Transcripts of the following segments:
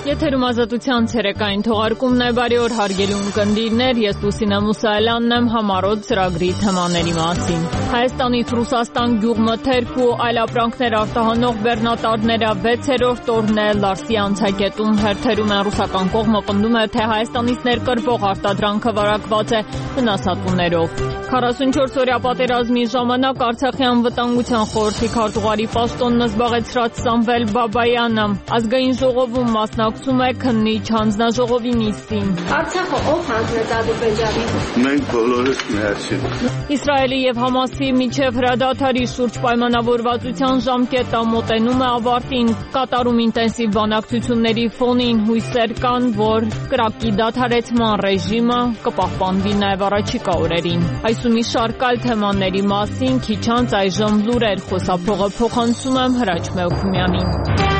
Եթերում ազատության ցերեկային թողարկումն է, բարի օր հարգելի ունկնդիրներ, ես Լուսինե Մուսայելյանն եմ, համառոտ ծրագրի թեմաների մասին։ Հայաստանից Ռուսաստան գյուղմթերք ու այլ ապրանքներ արտահանող բեռնատարները 6-րդ օրն է Լարսի անցակետում հերթերում են։ Ռուսական կողմը պնդում է, թե Հայաստանից ներկրվող արտադրանքը վարակված է վնասատուներով։ 44-օրյա պատերազմի ժամանակ Արցախի անվտանգության խորհրդի քարտուղարի պաշտոնն զբաղեցրած Սամվել Բաբայանը ազգային ժողովում մասնակցում է քննիչ հանձնաժողովի նիստին։ Արցախը ով հանձնեց Ադրբեջանին։ Մենք բոլորս միասին։ Իսրայելի եւ Համասի միջև հրադադարի շուրջ պայմանավորվածության ժամկետը մոտենում է ավարտին։ Կատարում ինտենսիվ բանակցությունների ֆոնին հույսեր կան, որ կրակի դադարեցման ռեժիմը կպահպանվի նաեւ առաջիկա օրերին։ Այս ու մի շարք այլ թեմաների մասին քիչ անց այժմ լուրեր խոսափողը փոխանցում եմ Հրաչ Մելքումյանին։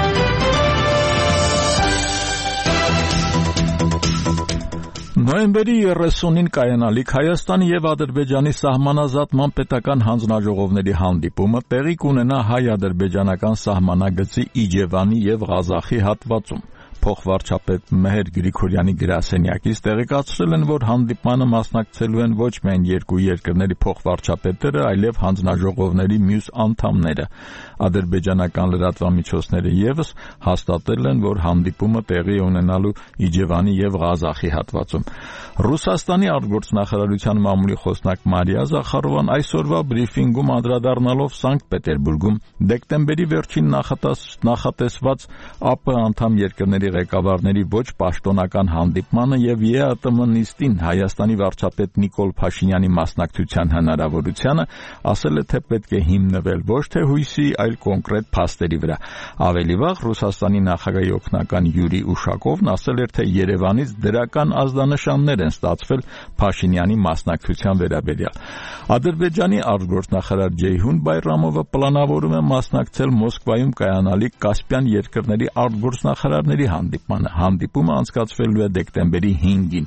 Նոյեմբերի 30-ին կայանալիք Հայաստանի եւ Ադրբեջանի սահմանազատման պետական հանձնաժողովների հանդիպումը տեղի կունենա հայ-ադրբեջանական սահմանագծի Իջևանի եւ Ղազախի հատվածում։ Փոխվարչապետ Մեհեր Գրիգորյանի գրասենյակից տեղեկացրել են, որ հանդիպմանը մասնակցելու են ոչ միայն երկու երկրների փոխվարչապետերը, այլև հանձնաժողովների մյուս անդամները։ Ադրբեջանական լրատվամիջոցները եւս հաստատել են, որ հանդիպումը տեղի ունենալու Իջևանի եւ Ղազախի հատվածում։ Ռուսաստանի արտգործնախարարության մամուլի խոսնակ Մարիա Զախարովան այսօրվա բրիֆինգում անդրադառնալով Սանկտ Պետերբուրգում դեկտեմբերի վերջին նախատեսված ԱՊ անդամ երկրների ղեկավարների ոչ պաշտոնական հանդիպմանը եւ ԵԱՏՄ նիստին Հայաստանի վարչապետ Նիկոլ Փաշինյանի մասնակցության հնարավորությանը ասել է, թե պետք է հիմնվել ոչ թե հույսի, այլ կոնկրետ փաստերի վրա։ Ավելի վաղ Ռուսաստանի նախագահի օգնական Յուրի Ուշակովն ասել էր, թե Երևանից դրական ազդանշաններ են ստացվել Փաշինյանի մասնակցության վերաբերյալ։ Ադրբեջանի արտգործնախարար Ջեյհուն Բայրամովը պլանավորում է մասնակցել Մոսկվայում կայանալիք Կասպյան երկրների արտգործնախարարների հանդիպմանը։ Հանդիպումը անցկացվելու է դեկտեմբերի 5-ին։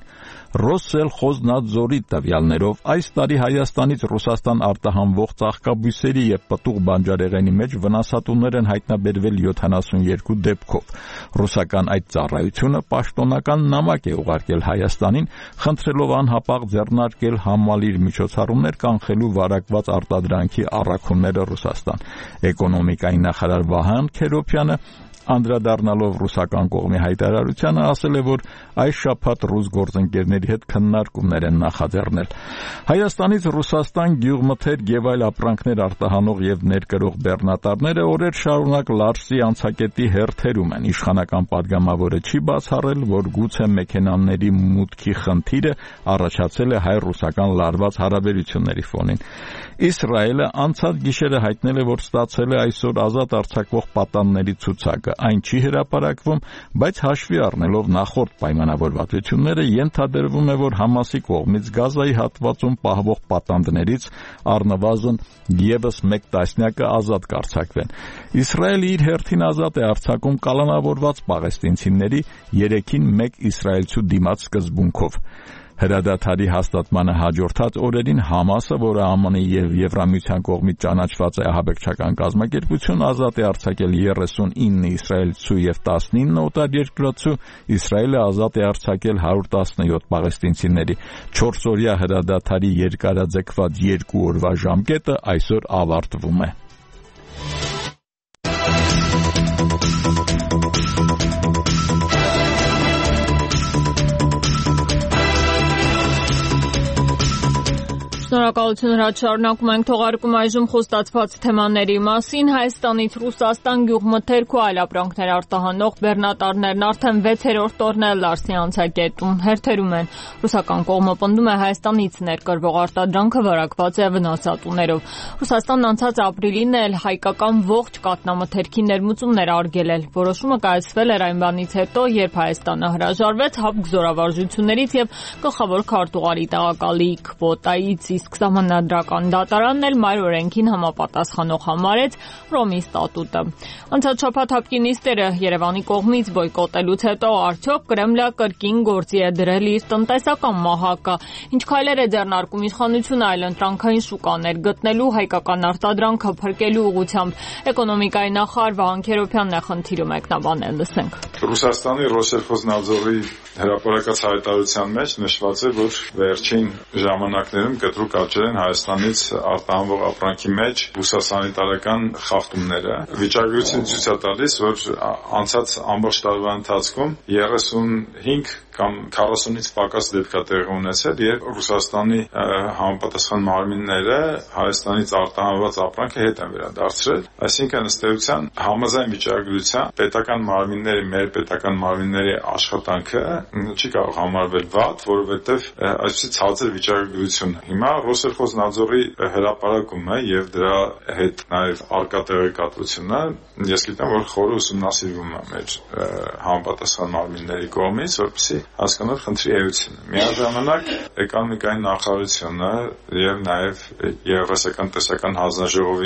Ռոսսելխոզնադզորի տվյալներով այս տարի Հայաստանից Ռուսաստան արտահանվող ծաղկաբույսերի եւ պտուղ բանջարեղենի մեջ վնասատուներ են հայտնաբերվել 72 դեպքով։ Ռուսական այդ ծառայությունը պաշտոնական նամակ է ուղարկել Հայաստանին, խնդրելով անհապաղ ձեռնարկել համալիր միջոցառումներ կանխելու վարակված արտադրանքի առաքումները Ռուսաստան։ Էկոնոմիկայի նախարար Վահան Քերոփյանը անդրադառնալով ռուսական կողմի հայտարարությանը ասել է, որ այս շաբաթ ռուս գործընկերների հետ քննարկումներ են նախաձեռնել։ Հայաստանից Ռուսաստան գյուղմթերք եւ այլ ապրանքներ արտահանող եւ ներկրող բեռնատարները օրեր շարունակ Լարսի անցակետի հերթերում են։ Իշխանական падգամավորը չի բացառել, որ գուցե մեքենաների մուտքի խնդիրը առաջացել է հայ-ռուսական լարված հարաբերությունների ֆոնին։ Իսրայելը անցած գիշերը հայտնել է, որ ստացել է այսօր ազատ արձակվող պատանների ցուցակը։ Այն չի հրապարակվում, բայց հաշվի առնելով նախորդ պայմանավորվածությունները ենթադրվում է, որ Համասի կողմից Գազայի հատվածում պահվող պատանդներից առնվազն եւս 1 տասնյակը ազատ կարձակվեն։ Իսրայելը իր հերթին ազատ է արձակում կալանավորված պաղեստինցիների 3-ին 1 իսրայելցու դիմաց սկզբունքով։ Հրադադարի հաստատմանը հաջորդած օրերին Համասը, որը ԱՄՆ-ի եւ Եվրամիության կողմից ճանաչված է ահաբեկչական կազմակերպություն, ազատ է արձակել 39 իսրայելցու եւ 19 օտարերկրացու, Իսրայելը ազատ է արձակել 117 պաղեստինցիների։ 4-օրյա հրադադարի երկարաձգված 2 օրվա ժամկետը այսօր ավարտվում է։ Շնորհակալություն Հրաչ, շարունակում ենք թողարկում այժմ խոստացված թեմաների մասին։ Հայաստանից Ռուսաստան գյուղմթերք ու այլ ապրանքներ արտահանող բեռնատարներն արդեն 6-րդ օրն է Լարսի անցակետում հերթերում են։ Ռուսական կողմը պնդում է Հայաստանից ներկրվող արտադրանքը վարակված է վնասատուներով։ Ռուսաստանն անցած ապրիլին էլ հայկական ողջ կաթնամթերքի ներմուծումներ արգելել։ Որոշումը կայացվել էր այն բանից հետո, երբ Հայաստանը հրաժարվեց ՀԱԲԿ զորավարժություններից եւ գլխավոր քարտուղարի տեղակալի քվոտայից, իսկ Սահմանադրական դատարանն էլ մայր օրենքին համապատասխանող համարեց Ռոմի ստատուտը։ Անցած շաբաթ ՀԱԲԿ-ի նիստերը Երևանի կողմից բոյկոտելուց հետո արդյոք Կրեմլը կրկին գործի է դրել իր տնտեսական մահակը, ինչ քայլեր է ձեռնարկում իշխանությունը այլընտրանքային շուկաներ գտնելու, հայկական արտադրանքը փրկելու ուղղությամբ։ Էկոնոմիկայի նախարար Վահան Քերոփյանն է խնդիրը մեկնաբանել, լսենք։ Ռուսաստանի Ռոսելխոզնadzորի հրապարակած հայտարարության մեջ նշված է, որ վերջին ժամանակներում կտրուկ աճել են Հայաստանից արտահանվող ապրանքի մեջ բուսասանիտարական խախտումները։ Վիճակագրությունը ցույց է տալիս, որ անցած ամբողջ տարվա ընթացքում 35 կամ 40-ից պակաս դեպք է տեղի ունեցել, երբ Ռուսաստանի համապատասխան մարմինները Հայաստանից արտահանված ապրանքը հետ են վերադարձրել, այսինքն ըստ էության համաձայն վիճակագրության պետական մարմինների, մեր պետական մարմինների աշխատանքը չի կարող համարվել վատ, որովհետև այսպիսի ցածր վիճակագրություն։ Հիմա Ռոսելխոզնadzորի հրապարակումը եւ դրա հետ նաեւ արկա տեղեկատվությունը, ես գիտեմ, որ խորը ուսումնասիրվում է մեր համապատասխան մարմինների կողմից, որպեսզի հասկանալ խնդրի էությունը։ Միաժամանակ էկոնոմիկայի նախարարությունը եւ նաեւ Եվրասիական տնտեսական հանձնաժողովի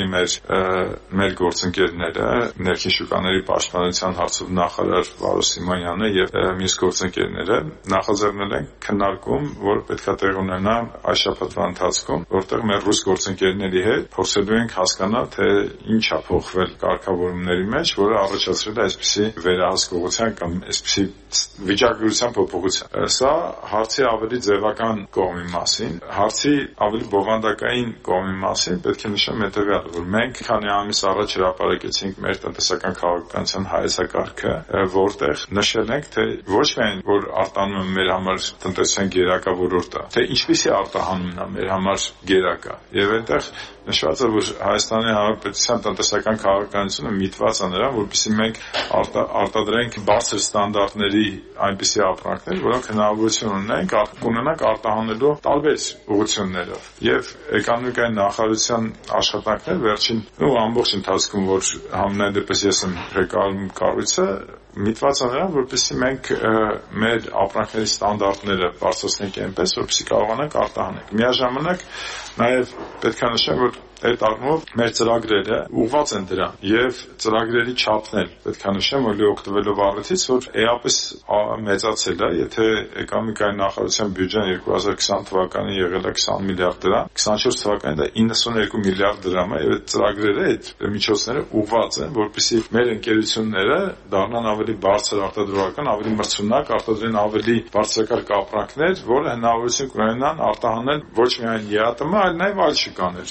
մեր գործընկերները, ներքին շուկաների պաշտպանության հարցով նախարար Վարո Սիմոնյանը եւ մյուս գործընկերները նախաձեռնել են քննարկում, որ պետք է տեղի ունենա այս շաբաթվա ընթացքում, որտեղ մեր ռուս գործընկերների հետ փորձելու ենք հասկանալ, թե ինչ է փոխվել կարգավորումների մեջ, որը առաջացրել է այսպիսի վերահսկողության կամ այսպիսի վիճակագրության փոփոխություն։ Սա հարցի ավելի ձևական կողմի մասին, հարցի ավելի բովանդակային կողմի մասին պետք է նշեմ հետևյալը, որ մենք քանի ամիս առաջ հրապարակեցինք մեր տնտեսական քաղաքականության հայեցակարգը, որտեղ նշել ենք, թե ոչ միայն որ արտանումը մեր համար տնտեսության գերակա ոլորտ է, թե ինչպիսի արտահանումն է մեր համար գերակա։ Եվ այնտեղ նշված է, որ Հայաստանի Հանրապետության տնտեսական քաղաքականությունը միտված է նրան, որպեսզի մենք արտադրենք բարձր ստանդարտների այնպիսի ապրանքներ, որոնք հնարավորություն ունենանք արտահանելու տարբեր ուղղություններով։ Եվ էկոնոմիկայի նախարարության աշխատանքները վերջին ամբողջ ընթացքում, որ համենայն դեպս ես եմ ղեկավարում կառույցը, միտված է նրան, որպեսզի մենք մեր ապրանքների ստանդարտները բարձրացնենք այնպես, որպեսզի կարողանանք արտահանել։ Միաժամանակ նաև պետք է նշեմ, որ այդ առումով մեր ծրագրերը ուղղված են դրան եւ ծրագրերի չափն էլ պետք է նշեմ, որ օգտվելով առիթից, որ էապես մեծացել է, եթե էկոնոմիկայի նախարարության բյուջեն 2020 թվականին եղել է 20 միլիարդ դրամ, 24 թվականին դա 92 միլիարդ դրամ է, եւ այդ ծրագրերը, այդ միջոցները ուղղված են, որպեսզի մեր ընկերությունները դառնան ավելի բարձր արտադրողական, ավելի մրցունակ, արտադրեն ավելի բարձրակարգ ապրանքներ, որը հնարավորություն կունենան արտահանել ոչ միայն ԵԱՏՄ, այլ նաեւ այլ շուկաներ։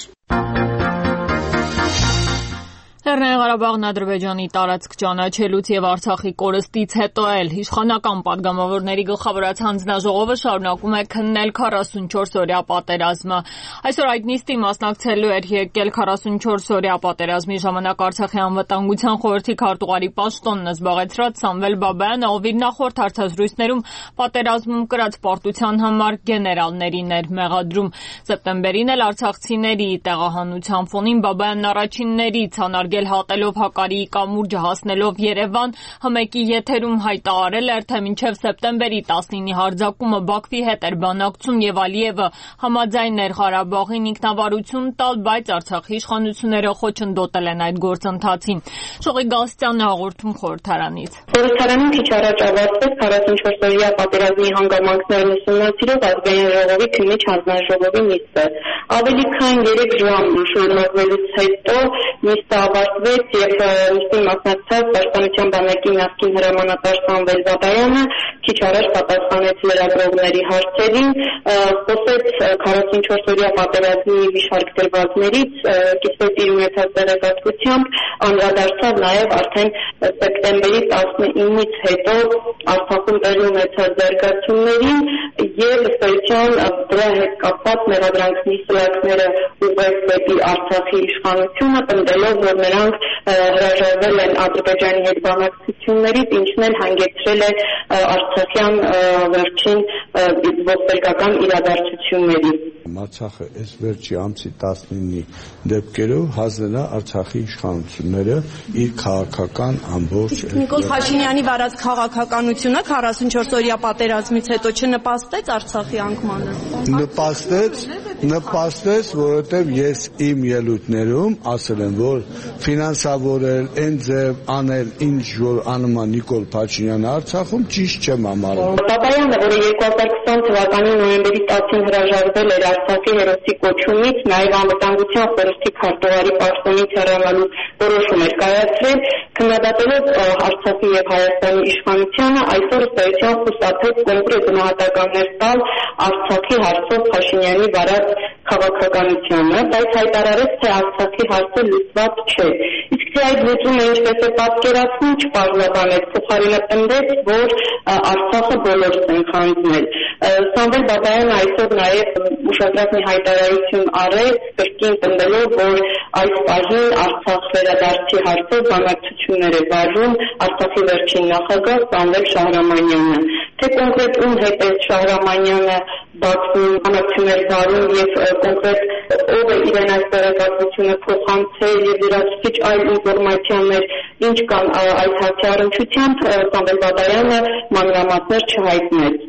Լեռնային Ղարաբաղն Ադրբեջանի տարածք ճանաչելուց եւ Արցախի կորստից հետո էլ իշխանական падգամավորների գլխավորած հանձնաժողովը շարունակում է քննել 44-օրյա պատերազմը։ Այսօր այդ նիստի մասնակցելու էր եկել 44-օրյա պատերազմի ժամանակ Արցախի անվտանգության խորհրդի քարտուղարի պաշտոնն զբաղեցրած Սամվել Բաբայանը, ով իր նախորդ հարցազրույցներում պատերազմում կրած պարտության համար գեներալներին էր մեղադրում։ Սեպտեմբերին էլ արցախցիների տեղահանության ֆոնին Բաբայանն առաջիններից հատելով Հակարիի կամուրջը հասնելով Երևան, ՀՄԷԿ-ի եթերում հայտարարել էր, թե մինչև սեպտեմբերի 19-ի հարձակումը Բաքվի հետ էր բանակցում եւ Ալիևը համաձայն էր Ղարաբաղին ինքնավարություն տալ, բայց Արցախի իշխանությունները խոչընդոտել են այդ գործընթացին։ Շողի Գալստյանը հաղորդում խորհրդարանից։ Խորհրդարանում քիչ առաջ ավարտվեց 44-օրյա պատերազմի հանգամանքներն ուսումնասիրող Ազգային ժողովի քննիչ հանձնաժողովի նիստը։ Ավելի քան 3 ժամ շարունակվելուց հետո նիստը ավարտվեց եւ նիստին մասնակցած Պաշտպանության բանակի նախկին հրամանատար Սամվել Բաբայանը քիչ առաջ պատասխանեց լրագրողների հարցերին, խոսեց 44-օրյա պատերազմի վիշարք դրվածներից, կիսվեց իր ունեցած տեղեկատվությամբ, անդրադարձավ նաեւ արդեն սեպտեմբերի 19-ից հետո Արցախում տեղի ունեցած զարգացումներին եւ ըստ էության դրա հետ կապված մեղադրանքների սլակները ուղղեց դեպի Արցախի իշխանությունը, պնդելով, որ նրանք հրաժարվել են Ադրբեջանի հետ բանակցություններից, ինչն էլ հանգեցրել է արցախյան վերջին ողբերգական իրադարձությունների։ Արցախը այս վերջի ամսի 19-ի դեպքերով հանձնել է Արցախի իշխանությունները իր քաղաքական ամբողջ Նիկոլ Փաշինյանի վարած քաղաքականությունը 44-օրյա պատերազմից հետո չնպաստեց Արցախի անկմանը։ Նպաստեց, որովհետև ես իմ ելույթներում ասել եմ, որ ֆինանսավորել, այն ձև անել, ինչ որ անում է Նիկոլ Փաշինյանը Արցախում, ճիշտ չեմ համարում։ Բաբայանը, որը 2020 թվականի նոյեմբերի 10-ին հրաժարվել էր Արցախի հերոսի կոչումից, նաև անվտանգության խորհրդի քարտուղարի պաշտոնից հեռանալու որոշում էր կայացրել, քննադատելով Արցախի եւ Հայաստանի իշխանությանը, այսօր ստեղծան խուսափեց կոնկրետ գնահատականներ տալ Արցախի հարցով Փաշինյանի վարած քաղաքականությանը, բայց հայտարարեց, թե Արցախի հարցը լուծված չէ։ Իսկ թե այդ լուծումը ինչպես է պատկերացնում, չպարզաբանեց, փոխարինը պնդեց, որ Արցախը բոլորս են խանգնել։ Սամվել Բաբայանը այսօր նաև ուշագրավ մի հայտարարություն արեց, կրկին պնդելով, որ այս պահին Արցախ վերադարձի հարցով բանակցություններ է վարում Արցախի վերջին նախագահ Սամվել Շահրամանյանը։ Թե կոնկրետ ում հետ է Շահրամանյանը Բաքվում բանակցություններ վարում եւ կոնկրետ ով է իրեն այս տեղեկատվությունը փոխանցել եւ լրացուցիչ այլ ինֆորմացիաներ ինչ կան այս հարցի առնչությամբ, Սամվել Բաբայանը մանրամասներ չհայտնեց։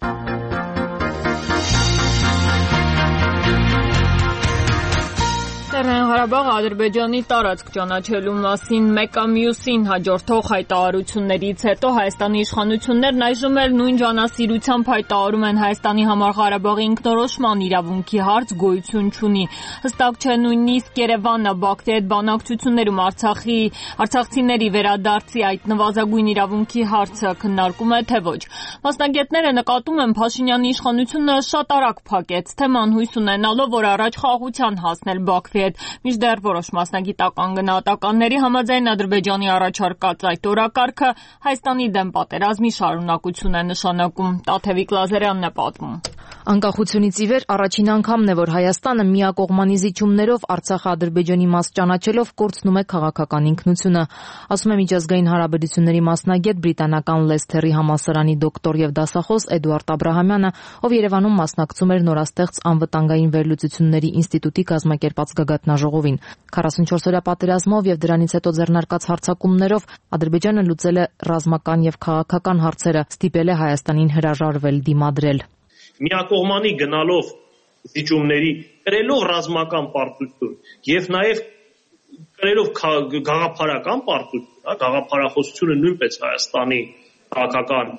Լեռնային Ղարաբաղը Ադրբեջանի տարածք ճանաչելու մասին մեկամյուսին հաջորդող հայտարարություններից հետո Հայաստանի իշխանություններն այժմ էլ նույն ջանասիրությամբ հայտարարում են Հայաստանի համար Ղարաբաղի ինքնորոշման իրավունքի հարց գոյություն չունի։ Հստակ չէ նույնիսկ Երևանը Բաքվի հետ բանակցություններում արցախցիների վերադարձի այդ նվազագույն իրավունքի հարցը քննարկում է, թե ոչ։ Մասնագետները նկատում են Փաշինյանի իշխանությունը շատ արագ փակեց թեման, հույս ունենալով, որ առաջ խաղաղության հասնել Բաքվի հետ, մինչդեռ որոշ մասնագիտական գնահատականների համաձայն Ադրբեջանի առաջարկած այդ օրակարգը Հայաստանի դեմ պատերազմի շարունակություն է նշանակում։ Տաթևիկ Լազարյանն է պատմում։ Անկախությունից ի վեր առաջին անգամն է, որ Հայաստանը միակողմանի զիջումներով Արցախը Ադրբեջանի մաս ճանաչելով կորցնում է քաղաքական ինքնությունը, ասում է միջազգային հարաբերությունների մասնագետ բրիտանական Լեսթերի համալսարանի դոկտոր եւ դասախոս Էդուարդ Աբրահամյանը, ով Երևանում մասնակցում էր նորաստեղծ անվտանգային վերլուծությունների ինստիտուտի կազմակերպած գագաթնաժողովին։ 44-օրյա պատերազմով եւ դրանից հետո ձեռնարկած հարձակումներով Ադրբեջանը լուծել է ռազմական եւ քաղաքական հարցերը, ստիպել է Հայաստանին հրաժարվել դիմադրել։ Միակողմանի գնալով զիջումների, կրելով ռազմական պարտություն եւ նաեւ կրելով գաղափարական պարտություն, գաղափարախոսությունը նույնպես Հայաստանի քաղաքական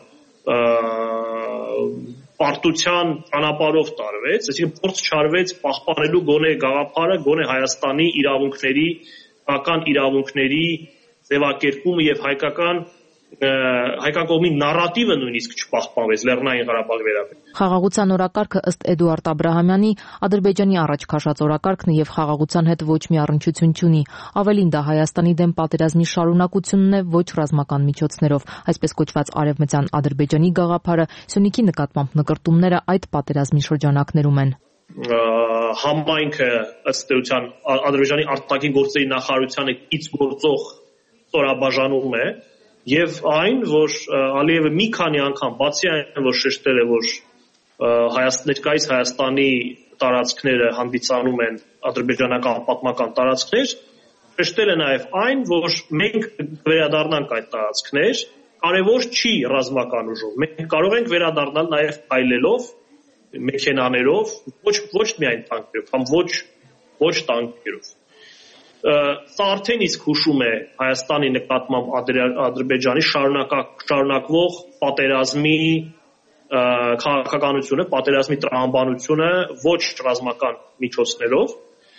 պարտության ճանապարհով տարվեց, այսինքն փորձ չարվեց պահպանելու գոնե գաղափարը, գոնե Հայաստանի իրավունքների, քաղաքական իրավունքների ձևակերպումը եւ հայկական կողմի նարատիվը նույնիսկ չպահպանվեց Լեռնային Ղարաբաղի վերաբերյալ։ Խաղաղության օրակարգը ըստ Էդուարդ Աբրահամյանի Ադրբեջանի առաջ քաշած օրակարգն է եւ խաղաղության հետ ոչ մի առնչություն չունի։ Ավելին դա Հայաստանի դեմ պատերազմի շարունակությունն է ոչ ռազմական միջոցներով, այսպես կոչված արևմտյան Ադրբեջանի գաղափարը, Սյունիքի նկատմամբ նկրտումները այդ պատերազմի շրջանակներում են։ Համայնքը ըստ էության Ադրբեջանի արտաքին գործերի նախարարությանը կից գործող ստորաբաժանում է եւ այն, որ Ալիևը մի քանի անգամ բացի այն, որ շեշտել է, որ ներկայիս Հայաստանի տարածքները հանդիսանում են ադրբեջանական պատմական տարածքներ, շեշտել է նաեւ այն, որ մենք վերադառնանք այդ տարածքներ, կարևոր չի ռազմական ուժով։ Մենք կարող ենք վերադառնալ նաեւ այլելով, մեքենաներով, ոչ միայն տանկերով, կամ ոչ տանկերով։ Սա արդեն իսկ հուշում է Հայաստանի նկատմամբ Ադրբեջանի շարունակվող պատերազմի քաղաքականությունը, պատերազմի տրամաբանությունը ոչ ռազմական միջոցներով։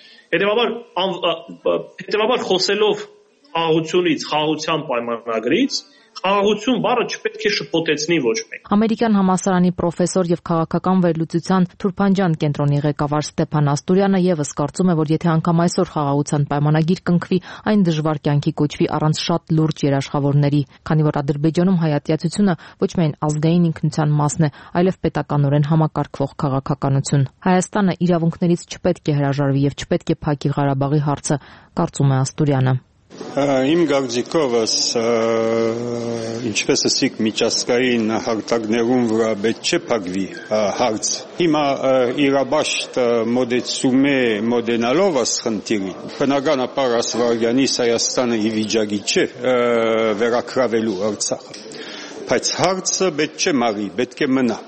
Հետևաբար խոսելով խաղաղությունից, խաղաղության պայմանագրից, խաղաղություն բառը չպետք է շփոթեցնի ոչ մեկ։ Ամերիկյան համալսարանի պրոֆեսոր եւ քաղաքական վերլուծության Թուրփանջան կենտրոնի ղեկավար Ստեփան Աստուրյանը եւս կարծում է, որ եթե անգամ այսօր խաղաղության պայմանագիր կնքվի, այն դժվար կյանքի կոչվի առանց շատ լուրջ երաշխավորների, քանի որ Ադրբեջանում հայատյացությունը ոչ միայն ազգային ինքնության մասն է, այլև պետականորեն համակարգվող քաղաքականություն։ Հայաստանը իրավունքներից չպետք է հրաժարվի եւ չպետք է փակի Ղարաբաղի հարցը, կարծում է Աստուրյանը։ Իմ գաղձիկովս ինչպես ասիկ միջազգային հաղթակներում վրա պետք չէ փակվի հարց։ Հիմա իրաբաշտ մոդեցում է մոդենալով ասխնդիրի։ Բնականաբար Ասվարգյանից Հայաստանը ի վիճակի չէ վերակրավելու Արցախը։ Բայց հարցը պետք չէ մարի, պետք է մնա։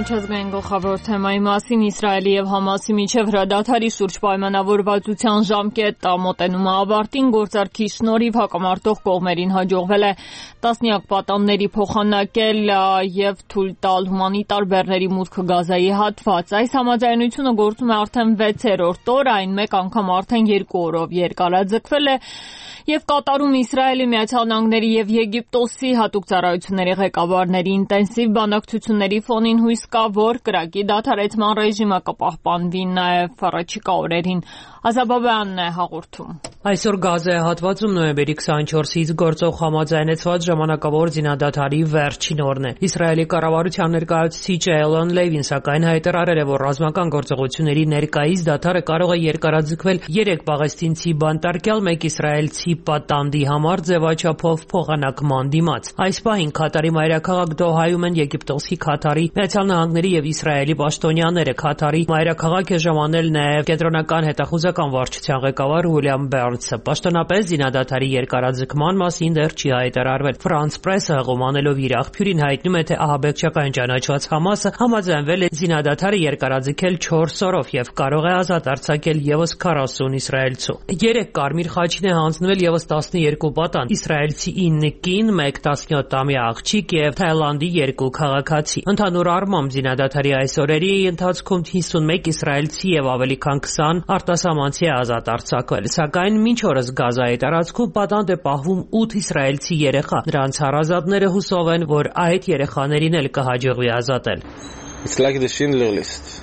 միջազգային գլխավոր թեմայի մասին Իսրայելի եւ Համասի միջև հրադադարի շուրջ պայմանավորվածության ժամկետը մոտենում է ավարտին, գործարքի շնորհիվ հակամարտող կողմերին հաջողվել է տասնյակ պատանների փոխանակել եւ թույլ տալ հումանիտար բեռների մուտքը Գազայի հատված։ Այս համաձայնությունը գործում է արդեն 6-րդ օր, այն մեկ անգամ արդեն 2 օրով երկարաձգվել է եւ կատարում Իսրայելի, Միացյալ Նահանգների եւ Եգիպտոսի հատուկ ծառայությունների ղեկավարների ինտենսիվ բանակցությունների ֆոնին հույս կա, որ կրակի դադարեցման ռեժիմը կպահպանվի նաեւ առաջիկա օրերին։ Ազաբաբյանն է հաղորդում։ Այսօր Գազայի հատվածում նոյեմբերի 24-ից գործող համաձայնեցված ժամանակավոր զինադադարի վերջին օրն է։ Իսրայելի կառավարության ներկայացուցիչ Էյլոն Լևին սակայն հայտարարել է, որ ռազմական գործողությունների ներկայիս դադարը կարող է երկարաձգվել 3 պաղեստինցի բանտարկյալ, 1 իսրայելցի պատանդի համար ձևաչափով փոխանակման դիմաց։ Այս պահին Քաթարի մայրաքաղաք Դոհայում են Եգիպտոսի, Քաթարի, Միացյալ Նահանգների եւ Իսրայելի պաշտոնյաները։ Քաթարի մայրաքաղաք է ժամանել նաեւ կենտրոնական հետախուզական վարչության ղեկավար Ուիլյամ Բերնսը։ Պաշտոնապես զինադադարի երկարաձգման մասին դեռ չի հայտարարվել։ France Press-ը հղումանելով իր աղբյուրին հայտնում է, թե ահաբեկչական ճանաչված Համասը համաձայնվել է զինադադարը երկարաձգել 4 օրով եւ կարող է ազատ արձակել եւս 40 իսրայելցու։ 3 կարմիր խաչին է հանձնվել եւս 12 պատանդ, իսրայելցի 9 կին, 1 17-ամյա աղջիկ եւ Թայլանդի 2 քաղաքացի։ Ընդհանուր առմամբ զինադադարի այս օրերի ընթացքում 51 իսրայելցի եւ ավելի քան 20 արտասահմանցի է ազատ արձակվել։ Սակայն մինչ օրս Գազայի տարածքում պատանդ է պահվում 8 իսրայելցի երեխա։ Նրանց հարազատները հուսով են, որ այդ երեխաներին էլ կհաջողվի ազատել։ It's like the Schindler List.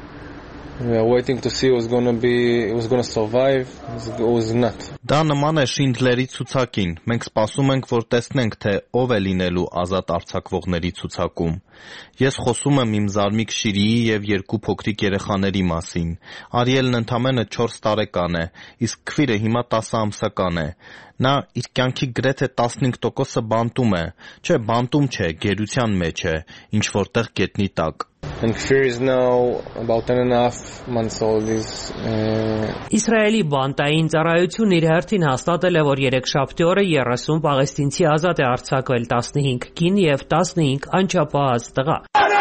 We are waiting to see who's going to survive, who's not. Դա նման է Շինդլերի ցուցակին։ Մենք սպասում ենք, որ տեսնենք, թե ով է լինելու ազատ արձակվողների ցուցակում։ Ես խոսում եմ իմ զարմիկ Շիրիի եւ 2 փոքրիկ երեխաների մասին։ Արիելն ընդամենը 4 տարեկան է, իսկ քվիրը հիմա 10 ամսական է։ Նա իր կյանքի գրեթե 15%-ը բանտում է։ Չէ, բանտում չէ, գերության մեջ է, ինչ որտեղ գետնի տակ։ And Kfir is now about 10.5 months old. Իսրայելի բանտային ծառայությունն իր հերթին հաստատել է, որ երեքշաբթի օրը 30 պաղեստինցի ազատ է արձակվել, 15 կին եւ 15 անչափահաս տղա։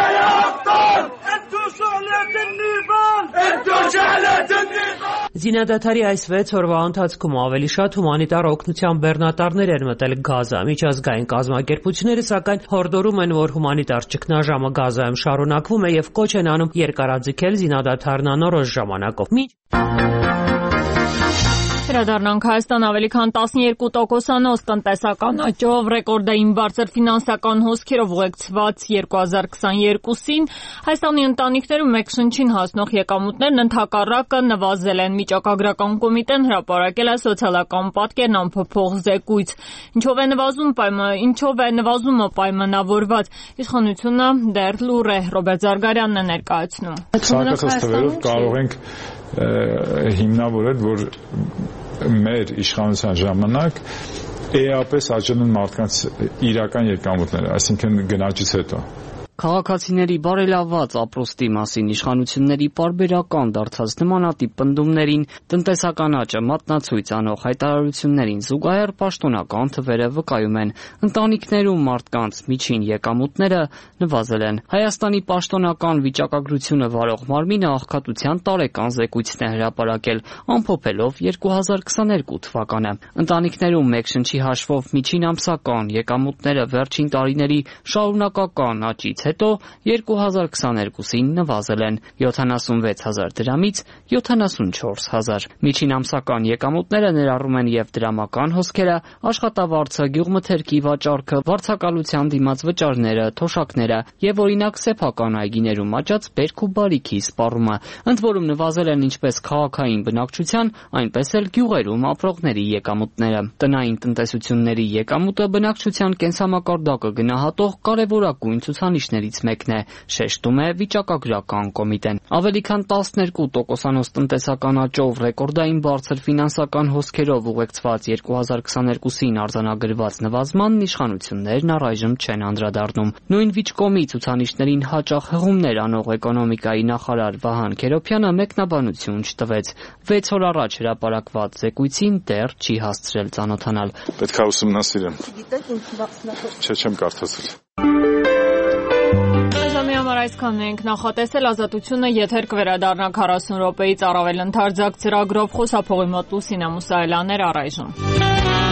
Զինադադարի այս 6 օրվա ընթացքում ավելի շատ հումանիտար օգնության բեռնատարներ են մտել Գազա։ Միջազգային կազմակերպությունները սակայն հորդորում են, որ հումանիտար ճգնաժամը Գազայում շարունակվում է եւ կոչ են անում երկարաձգել զինադադարն անորոշ ժամանակով։ Վերադառնանք Հայաստան, ավելի քան 12%-անոց տնտեսական աճով, ռեկորդային բարձր ֆինանսական հոսքերով ուղեկցված 2022-ին Հայաստանի ընտանիքներում մեկ շնչին հասնող եկամուտներն ընդհակառակը նվազել են։ Վիճակագրական կոմիտեն հրապարակել է սոցիալական պատկերն անփոփոխ զեկույց։ Ինչով է նվազումը պայմանավորված։ Իշխանությունը դեռ լուռ է։ Ռոբերտ Զարգարյանն է ներկայացնում։ Ցանկացած թվերով կարող ենք հիմնավորել, որ մեր իշխանության ժամանակ էապես աճել են մարդկանց իրական եկամուտները, այսինքն գնաճից հետո։ Քաղաքացիների բարելավված ապրոստի մասին իշխանությունների պարբերական դարձած նմանատիպ պնդումներին, տնտեսական աճը մատնացույց անող հայտարարություններին զուգահեռ պաշտոնական թվերը վկայում են, ընտանիքներում մարդկանց միջին եկամուտները նվազել են։ Հայաստանի պաշտոնական վիճակագրությունը վարող մարմինը աղքատության տարեկան զեկույցն է հրապարակել, ամփոփելով 2022 թվականը։ Ընտանիքներում մեկ շնչի հաշվով միջին ամսական եկամուտները վերջին տարիների շարունակական աճից հետո 2022-ին նվազել են 76,000 դրամից 74,000։ Միջին ամսական եկամուտները ներառում են եւ դրամական հոսքերը, աշխատավարձը, գյուղմթերքի վաճառքը, վարձակալության դիմաց վճարները, թոշակները եւ օրինակ սեփական այգիներում աճած բերք ու բարիքի սպառումը։ Ընդ որում նվազել են ինչպես քաղաքային բնակչության, այնպես էլ գյուղերում ապրողների եկամուտները։ Տնային տնտեսությունների եկամուտը բնակչության կենսամակարդակը գնահատող կարևորագույն ցուցանիշներից մեկն է, շեշտում է վիճակագրական կոմիտեն։ Ավելի քան 12%-անոց տնտեսական աճով, ռեկորդային բարձր ֆինանսական հոսքերով ուղեկցված 2022-ին արձանագրված նվազմանն իշխանություններն առայժմ չեն անդրադառնում։ Նույն վիճկոմի ցուցանիշներին հաճախ հղումներ անող էկոնոմիկայի նախարար Վահան Քերոփյանը մեկնաբանություն չտվեց։ 6 օր առաջ հրապարակված զեկույցին դեռ չի հասցրել ծանոթանալ։ Պետք է ուսումնասիրեմ։ Չեմ կարդացել։ համար այսքանն ենք նախատեսել Ազատությունը եթեր կվերադառնա 40 րոպեից առավել ընդարձակ ծրագրով խոսափողի մոտ Լուսինե Մուսայելյաներ առայժմ։